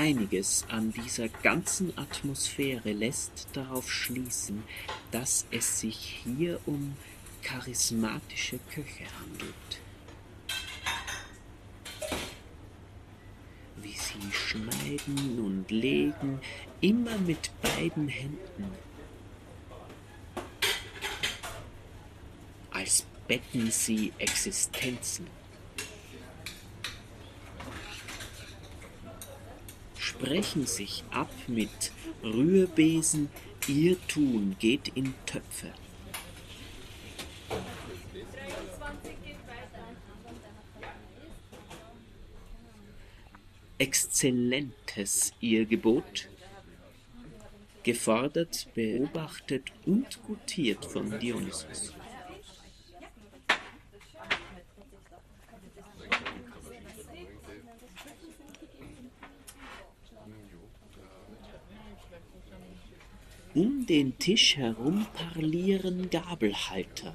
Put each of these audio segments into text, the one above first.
Einiges an dieser ganzen Atmosphäre lässt darauf schließen, dass es sich hier um charismatische Köche handelt. Wie sie schneiden und legen, immer mit beiden Händen, als betten sie Existenzen. Sprechen sich ab mit Rührbesen, ihr Tun geht in Töpfe. Exzellentes ihr Gebot, gefordert, beobachtet und gutiert von Dionysus. Um den Tisch herum parlieren Gabelhalter,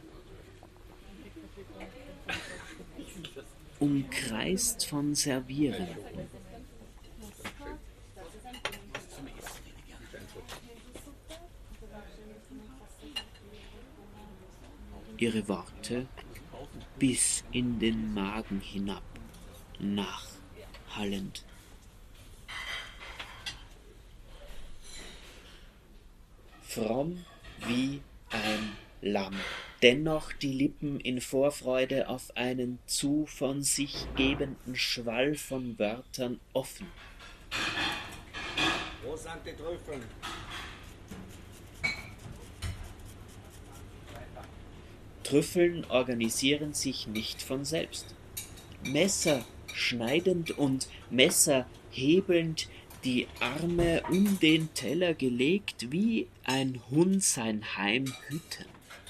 umkreist von Servierenden. Ihre Worte bis in den Magen hinab, nachhallend. Fromm wie ein Lamm, dennoch die Lippen in Vorfreude auf einen zu von sich gebenden Schwall von Wörtern offen. Wo sind die Trüffel? Trüffeln organisieren sich nicht von selbst. Messer schneidend und Messer hebelnd, die Arme um den Teller gelegt, wie ein Hund sein Heim hüten.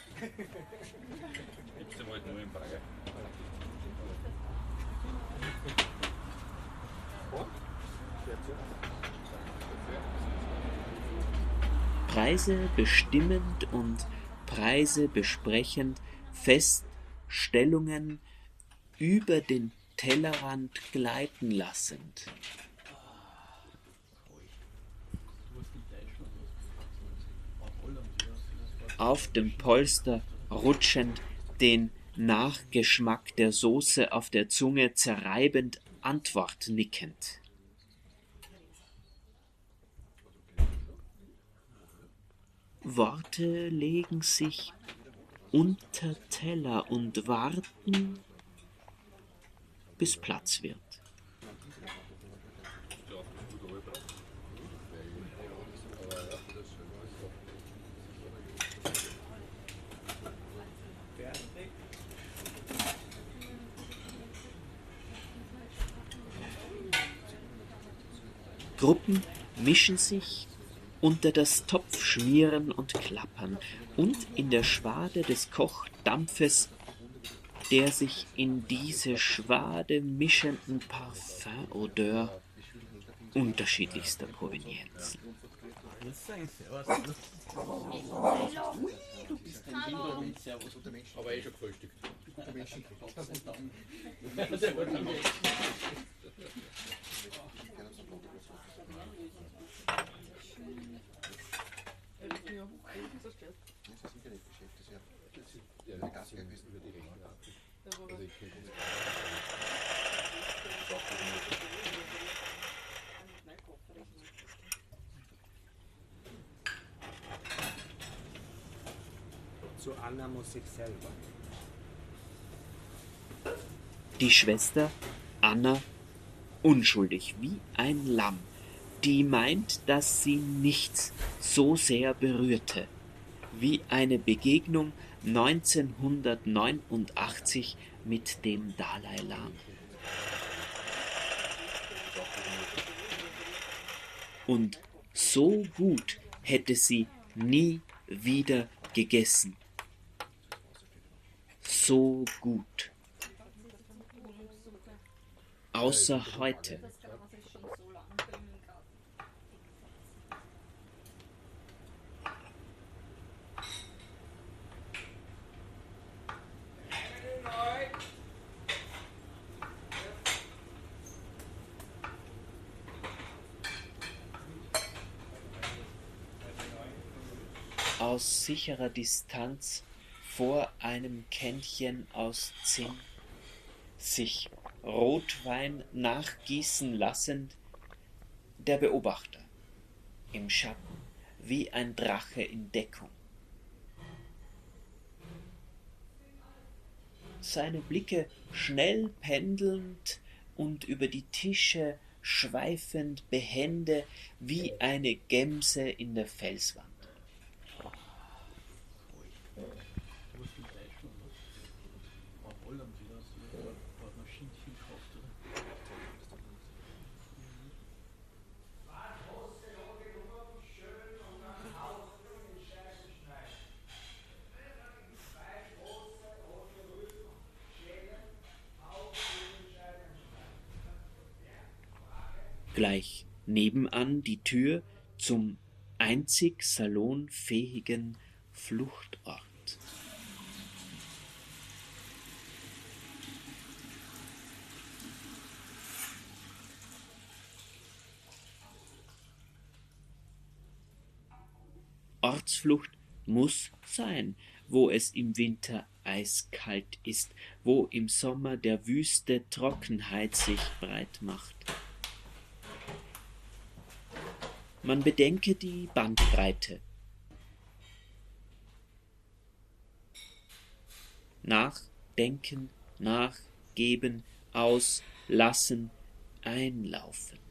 Preise bestimmend und Preise besprechend, Feststellungen über den Tellerrand gleiten lassend. Auf dem Polster rutschend, den Nachgeschmack der Soße auf der Zunge zerreibend, Antwort nickend. Worte legen sich unter Teller und warten, bis Platz wird. Gruppen mischen sich unter das Topfschmieren und Klappern und in der Schwade des Kochdampfes, der sich in diese Schwade mischenden Parfümodeur unterschiedlichster Provenienzen. Aber schon gefrühstückt. Zu Anna muss ich selber. Die Schwester Anna, unschuldig wie ein Lamm, die meint, dass sie nichts so sehr berührte wie eine Begegnung 1989 mit dem Dalai Lama. Und so gut hätte sie nie wieder gegessen. So gut. Außer heute. aus sicherer Distanz vor einem Kännchen aus Zinn, sich Rotwein nachgießen lassend, der Beobachter im Schatten wie ein Drache in Deckung. Seine Blicke schnell pendelnd und über die Tische schweifend behende wie eine Gemse in der Felswand. Du warst in Deutschland, ne? Auf Holland wieder, so hat man Ski viel gekauft, oder? Gleich nebenan die Tür zum einzig salonfähigen Fluchtort. Ortsflucht muss sein, wo es im Winter eiskalt ist, wo im Sommer der wüste Trockenheit sich breit macht. Man bedenke die Bandbreite. Nachdenken, nachgeben, auslassen, einlaufen.